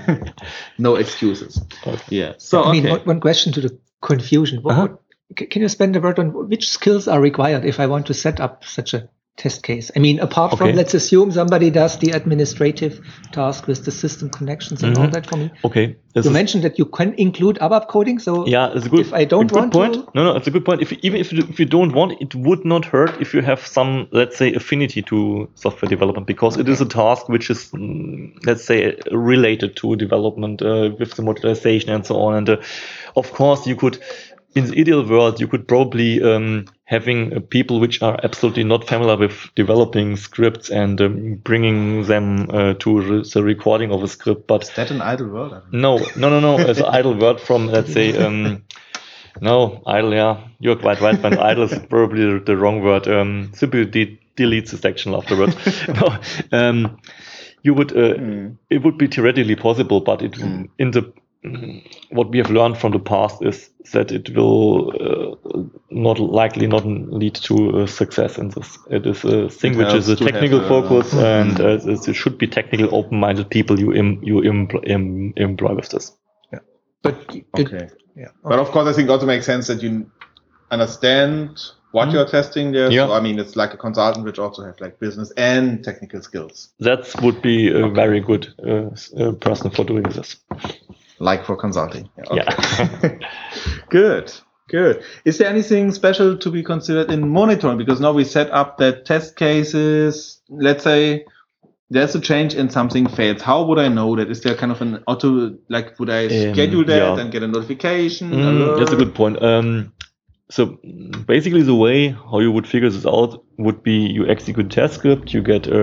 no excuses. Okay. Yeah. So I mean, one question to the confusion. Can you spend a word on which skills are required if I want to set up such a test case? I mean, apart from, let's assume somebody does the administrative task with the system connections and all that for me. Okay. You mentioned that you can include ABAP coding. So it's a good, if I don't want to. No, it's a good point. If you don't want, it would not hurt if you have some, let's say, affinity to software development, because it is a task which is, let's say, related to development with the modularization and so on. And of course, you could, in the ideal world, you could probably having people which are absolutely not familiar with developing scripts and bringing them to the recording of a script. But is that an idle word? No. It's an idle word from, let's say, no, idle. Yeah, you're quite right. But idle is probably the wrong word. Simply delete the section afterwards. You would. It would be theoretically possible, but it in the what we have learned from the past is that it will not lead to success in this. It is a thing which is a technical focus, and it should be technical, open-minded people you employ with this. Yeah, but But of course, I think it also makes sense that you understand what you're testing there. Yeah. So I mean, it's like a consultant which also have like business and technical skills. That would be a very good person for doing this. Like for consulting. Yeah. Good. Is there anything special to be considered in monitoring? Because now we set up that test cases. Let's say there's a change and something fails. How would I know that? Is there kind of an auto, like, would I schedule that and get a notification? Alert? That's a good point. So basically the way how you would figure this out would be you execute test script, you get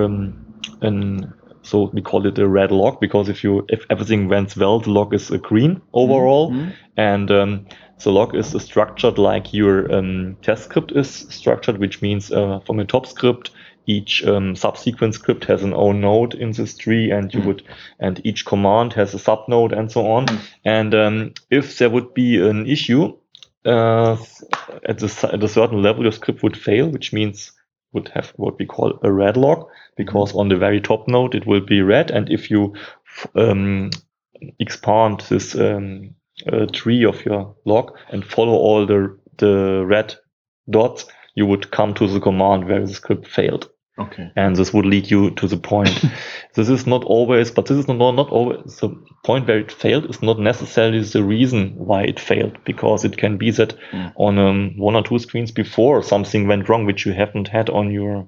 so we call it a red log, because if everything went well, the log is a green overall. And the log is structured like your test script is structured, which means from a top script, each subsequent script has an own node in this tree, and and each command has a subnode and so on. And if there would be an issue at a certain level, your script would fail, which means would have what we call a red log, because on the very top node it will be red, and if you expand this tree of your log and follow all the red dots, you would come to the command where the script failed. Okay. And this would lead you to the point. This is not always, but this is not always the point where it failed is not necessarily the reason why it failed, because it can be that on one or two screens before something went wrong, which you haven't had on your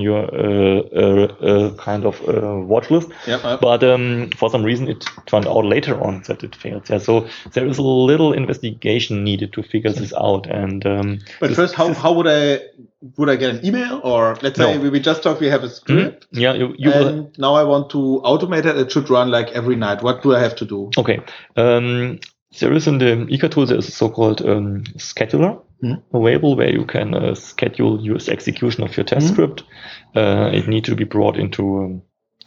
kind of watch list. But for some reason it turned out later on that it failed. Yeah, so there is a little investigation needed to figure this out. And but first, how would I get an email, or let's say we just talked, we have a script. Yeah, and now I want to automate it. It should run like every night. What do I have to do? Okay. There is in the eCAD tool, there is a so-called scheduler available, where you can schedule your execution of your test script. It needs to be brought into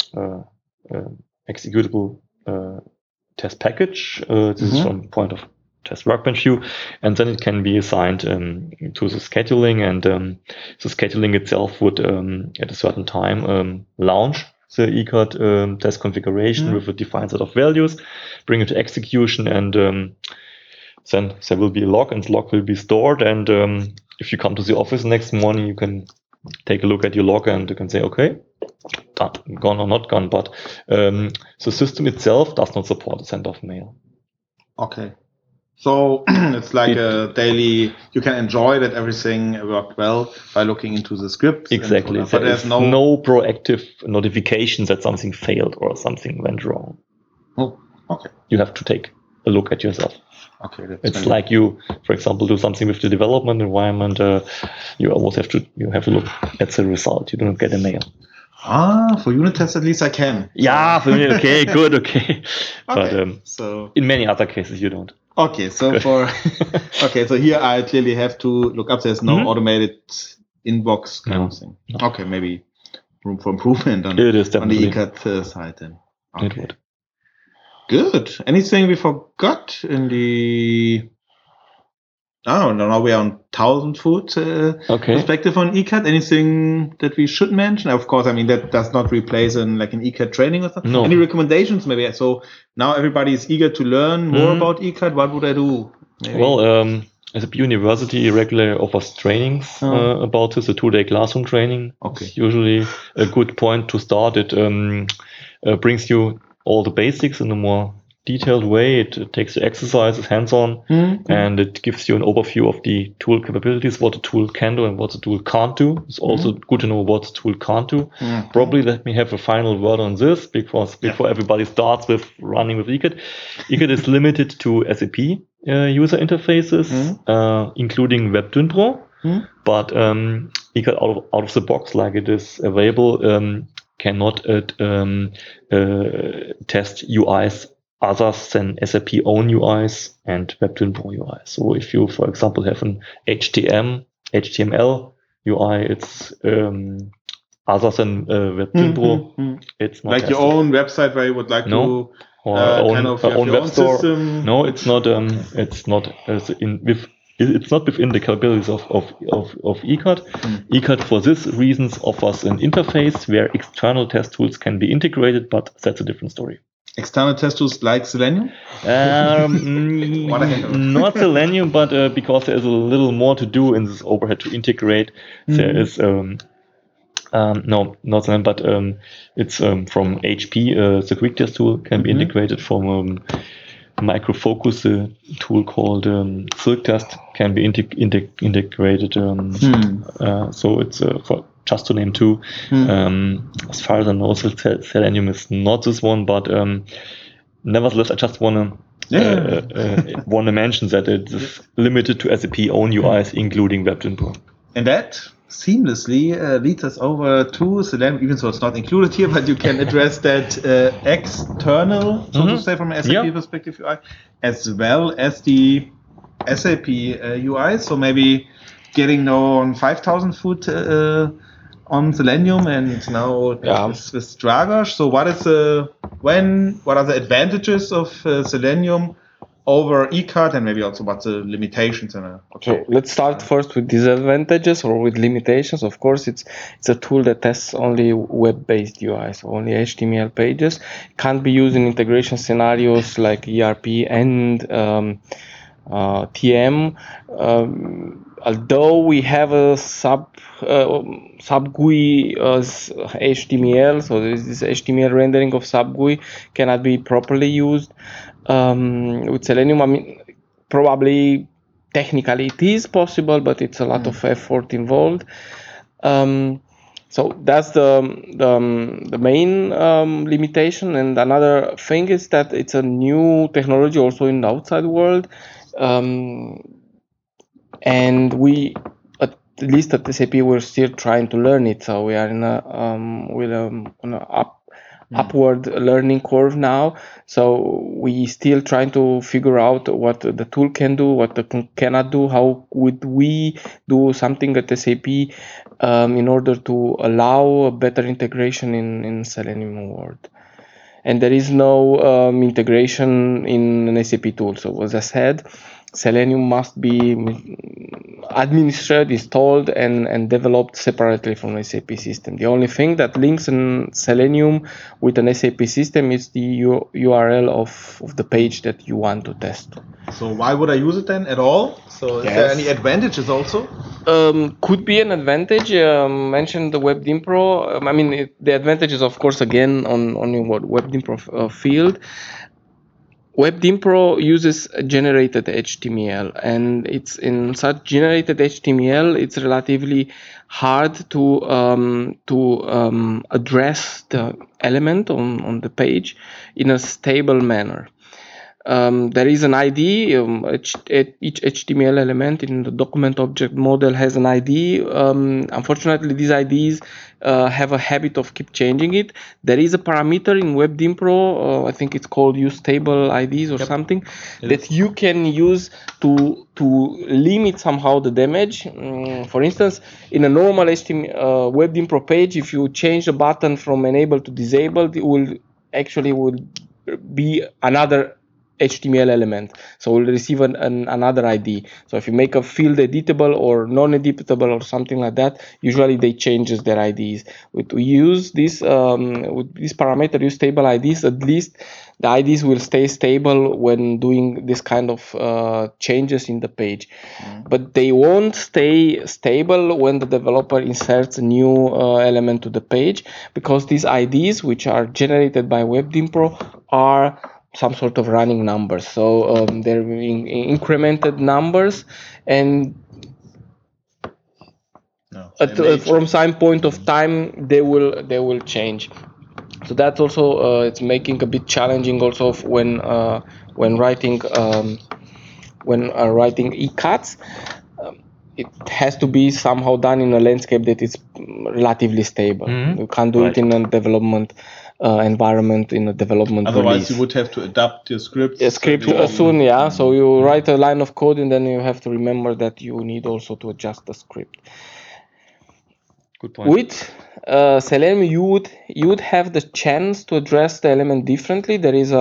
executable test package. This is from the point of test workbench view, and then it can be assigned to the scheduling, and the scheduling itself would at a certain time launch the eCAD test configuration with a defined set of values, bring it to execution, and then there will be a log, and the log will be stored. And if you come to the office next morning, you can take a look at your log and you can say, okay, done, gone or not gone. But the system itself does not support the send of mail. Okay. So it's like a daily, you can enjoy that everything worked well by looking into the script. Exactly. But there's no proactive notifications that something failed or something went wrong. Oh, okay. You have to take a look at yourself. Okay. It's like you, for example, do something with the development environment. You always have to look at the result. You don't get a mail. For unit tests at least I can. Yeah, for me, okay, good, okay. Okay. But so in many other cases you don't. Okay, so so here I clearly have to look up. There's no automated inbox kind of thing. No. Okay, maybe room for improvement on the eCAD side then. Okay. It would. Good. Anything we forgot in the? Oh, now we're on 1000-foot perspective on eCAD. Anything that we should mention? Of course, I mean, that does not replace an eCAD training or something. No. Any recommendations maybe? So now everybody is eager to learn more about eCAD. What would I do? Maybe? Well, SAP University regularly offers trainings about this, a 2-day classroom training. Okay. It's usually a good point to start. It brings you all the basics in a more detailed way. It takes the exercises hands-on, and it gives you an overview of the tool capabilities, what the tool can do and what the tool can't do. It's also good to know what the tool can't do. Probably let me have a final word on this, because before everybody starts with running with eCAD. eCAD is limited to SAP user interfaces, including WebDynPro, but eCAD out of the box, like it is available, cannot test UIs others than SAP own UIs and WebDynPro UIs. So if you, for example, have an HTML UI, it's other than WebDynPro. It's not like your own website where you would like to or kind of own web store. System. No, it's not. It's not within the capabilities of eCAD. eCAD, for this reasons, offers an interface where external test tools can be integrated, but that's a different story. external test tools like Selenium? What I have. Not Selenium, but because there's a little more to do in this overhead to integrate. There is no, not Selenium, but it's from HP. The quick test tool can be integrated from Micro Focus. A tool called Silk Test can be integrated. So it's for just to name two. As far as I know, Selenium is not this one, but nevertheless, I just want to mention that it is limited to SAP own UIs, including WebDimpro. And that seamlessly leads us over to Selenium, even though it's not included here, but you can address that external, so to say, from an SAP perspective UI, as well as the SAP UI. So maybe getting now on 5,000 foot on Selenium and now with Dragos. So what are the advantages of Selenium over eCAD, and maybe also what's the limitations? So let's start first with disadvantages or with limitations. Of course, it's a tool that tests only web-based UI, so only HTML pages. Can't be used in integration scenarios like ERP and TM. Although we have a sub GUI as HTML, so this HTML rendering of sub GUI cannot be properly used. With Selenium, I mean, probably technically it is possible, but it's a lot of effort involved. So that's the main limitation. And another thing is that it's a new technology also in the outside world. And we, at least at SAP, we're still trying to learn it. So we are in on an upward learning curve now. So we still trying to figure out what the tool can do, what the cannot do. How would we do something at SAP in order to allow a better integration in Selenium world? And there is no integration in an SAP tool. So as I said, Selenium must be administered, installed, and developed separately from the SAP system. The only thing that links in Selenium with an SAP system is the URL of the page that you want to test. So why would I use it then at all? So is there any advantages also? Could be an advantage. Mentioned the WebDimpro. I mean, the advantage is, of course, again on what WebDimpro field. WebDimpro uses generated HTML, and it's in such generated HTML, it's relatively hard to address the element on the page in a stable manner. There is an ID. Each HTML element in the document object model has an ID. Unfortunately, these IDs have a habit of keep changing it. There is a parameter in WebDimpro, I think it's called usestable IDs or something, that you can use to limit somehow the damage. For instance, in a normal WebDimpro page, if you change the button from enable to disabled, it will be another HTML element, so we'll receive another ID. So if you make a field editable or non-editable or something like that, usually they changes their IDs. We use this with this parameter, use stable IDs. At least the IDs will stay stable when doing this kind of changes in the page, but they won't stay stable when the developer inserts a new element to the page, because these IDs, which are generated by WebDimpro, are some sort of running numbers. So they're incremented numbers, and from some point of time they will change. So that's also it's making a bit challenging also when writing eCADs. It has to be somehow done in a landscape that is relatively stable. You can't do it in a development environment, in a development Otherwise release. You would have to adapt your script soon. So you write a line of code and then you have to remember that you need also to adjust the script. Good point. With Selenium, you would have the chance to address the element differently. There is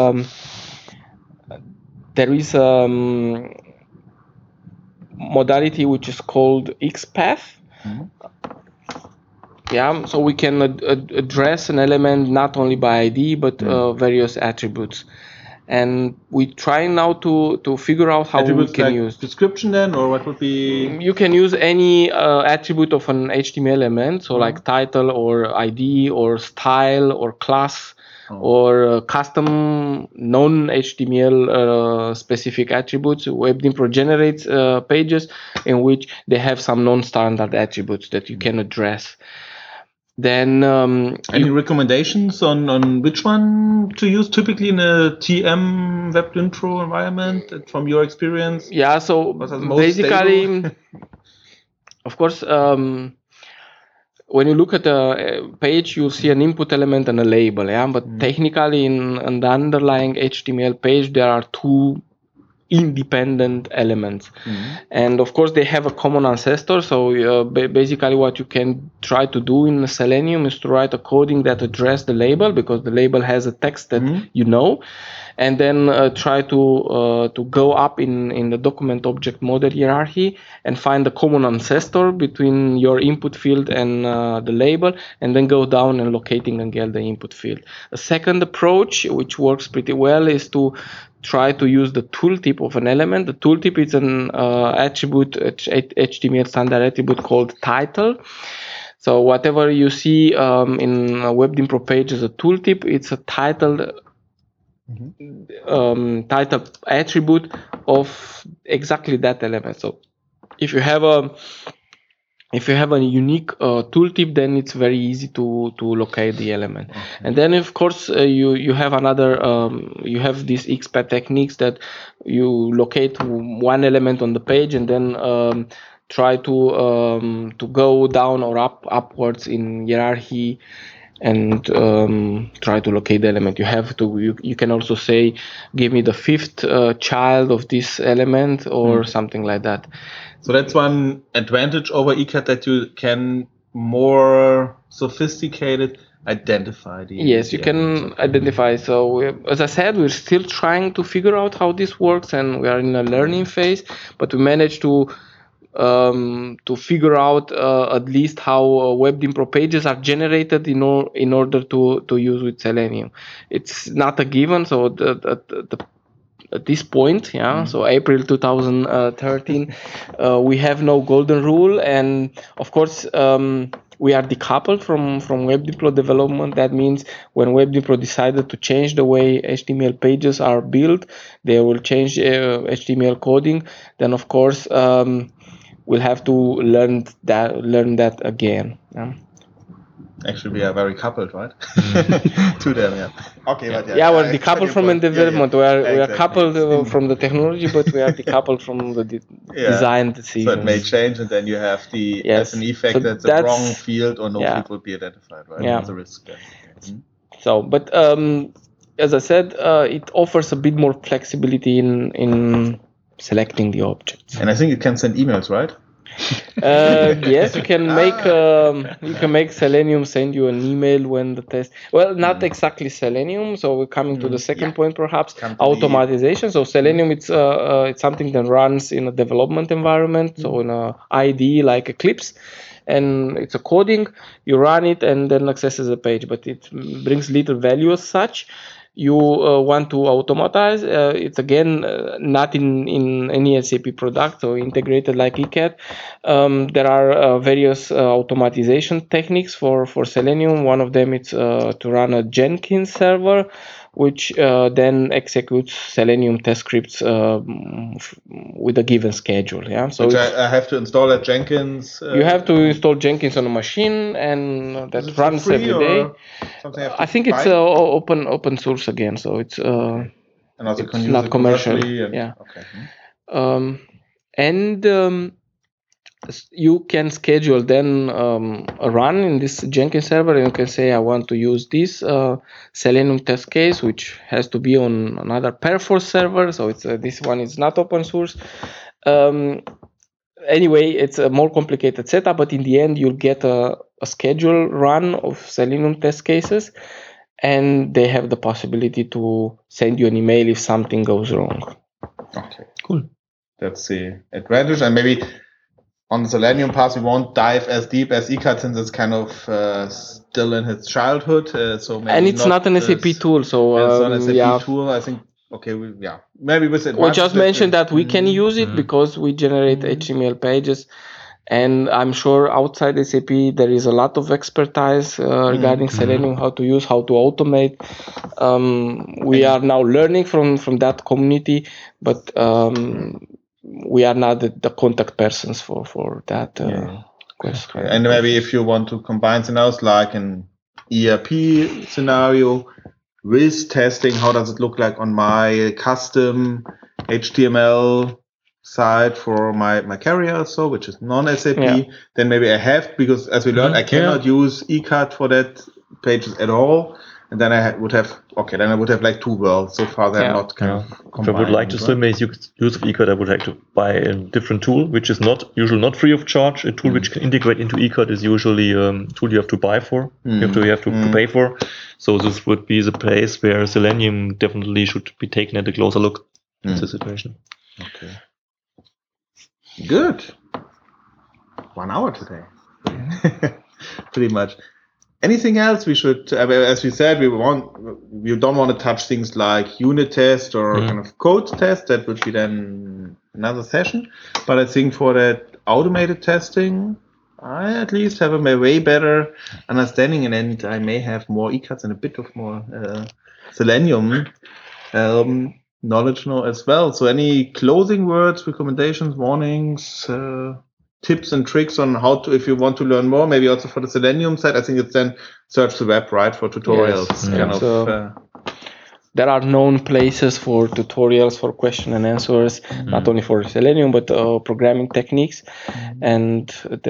modality which is called XPath. Yeah, so we can address an element not only by ID but various attributes, and we try now to figure out how Attributes we can like use. description then, or what would be? You can use any attribute of an HTML element, so like title or ID or style or class or custom non-HTML specific attributes. WebDimpro generates pages in which they have some non-standard attributes that you can address. Then Any recommendations on which one to use typically in a TM WebDimpro environment from your experience? Yeah, so What are the most basically, stable? of course, when you look at a page, you'll see an input element and a label. Yeah, but technically, in the underlying HTML page, there are two independent elements, and of course they have a common ancestor. So basically what you can try to do in Selenium is to write a coding that address the label, because the label has a text that you know, and then try to go up in the document object model hierarchy and find the common ancestor between your input field and the label, and then go down and locating again the input field. A second approach, which works pretty well, is to try to use the tooltip of an element. The tooltip is an attribute, HTML standard attribute called title. So whatever you see in a WebDimpro page as a tooltip, it's a title title attribute of exactly that element. So if you have a unique tooltip, then it's very easy to locate the element. And then of course you have another you have these XPath techniques that you locate one element on the page and then try to go down or upwards in hierarchy and try to locate the element. You can also say, give me the fifth child of this element or something like that. So that's one advantage over ECAT, that you can more sophisticated identify the. Yes, you can identify. So as I said, we're still trying to figure out how this works, and we are in a learning phase. But we managed to figure out at least how WebDimpro pages are generated in order to use with Selenium. It's not a given. So at this point, so April 2013, we have no golden rule, and of course we are decoupled from WebDimpro development. That means when WebDimpro decided to change the way HTML pages are built, they will change HTML coding. Then of course we'll have to learn that again. Actually, we are very coupled, right? To them, yeah. Okay, but we're decoupled from the development. We are coupled from the technology, but we are decoupled from the design decisions. So it may change, and then you have as an effect that the wrong field or no field will be identified, right? Yeah. That's a risk then. Okay. So, but as I said, it offers a bit more flexibility in selecting the objects. And I think you can send emails, right? Yes, you can make Selenium send you an email when the test. Well, not exactly Selenium. So we're coming to the second point, perhaps automatization. So Selenium, it's something that runs in a development environment. So in a IDE like Eclipse, and it's a coding. You run it and then accesses a page, but it brings little value as such. You want to automatize, it's again not in any SAP product or integrated like ECAT. There are various automatization techniques for Selenium. One of them is to run a Jenkins server, which then executes Selenium test scripts with a given schedule. Yeah, so which I have to install at Jenkins. You have to install Jenkins on a machine, and that runs every day. I think it's open source again, so it's and also it's not commercial. Yeah. Okay. And you can schedule then a run in this Jenkins server, and you can say, I want to use this Selenium test case, which has to be on another Perforce server. So it's this one is not open source. Anyway, it's a more complicated setup, but in the end, you'll get a schedule run of Selenium test cases, and they have the possibility to send you an email if something goes wrong. Okay, cool. That's the advantage. And maybe on the Selenium path, we won't dive as deep as ECAD since it's kind of still in its childhood. So maybe And it's not an SAP tool, so it's not an SAP yeah. tool. I think. Okay, maybe with We just mentioned that we can use it Mhm. because we generate HTML pages, and I'm sure outside SAP there is a lot of expertise regarding Selenium, how to use, how to automate. We are now learning from that community, but we are not the contact persons for that question. Okay. And maybe if you want to combine scenarios like an ERP scenario with testing, how does it look like on my custom HTML site for my carrier, so which is non-SAP? Yeah. Then maybe I have, because as we learned, I cannot use ECAD for that pages at all. And then I would have like two worlds. So far, they're not kind of If I would like to still make use of ECAD, I would have to buy a different tool, which is usually not free of charge. A tool which can integrate into ECAD is usually a tool you have to buy for. You have to pay for. So this would be the place where Selenium definitely should be taken at a closer look at the situation. Okay. Good. 1 hour today. Pretty much. Anything else we should, as we said, we don't want to touch things like unit test or kind of code test. That would be then another session. But I think for that automated testing, I at least have a way better understanding, and I may have more ECADs and a bit of more Selenium knowledge now as well. So any closing words, recommendations, warnings, tips and tricks on how to, if you want to learn more, maybe also for the Selenium side, I think it's then search the web, right, for tutorials. Yes. There are known places for tutorials, for question and answers, not only for Selenium, but programming techniques. And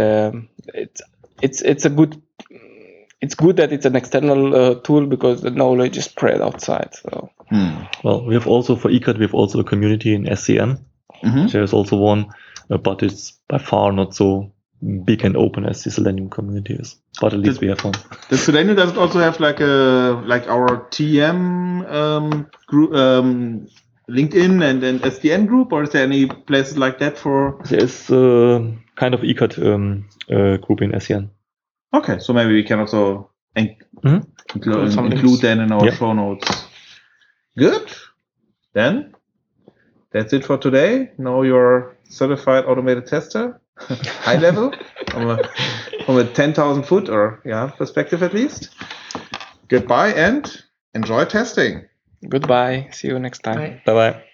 it's good that it's an external tool because the knowledge is spread outside. So. Well, we have also for ECAD, we have also a community in SCM. There is also one, but it's by far not so big and open as the Selenium community is. But at least we have one. The Selenium does it also have like our TM group, LinkedIn and SDN group, or is there any places like that for? There is kind of ECAD group in SCN. Okay, so maybe we can also include that in our show notes. Good. Then that's it for today. Now you're certified automated tester, high level, from a 10,000 foot perspective at least. Goodbye and enjoy testing. Goodbye. See you next time. Bye bye.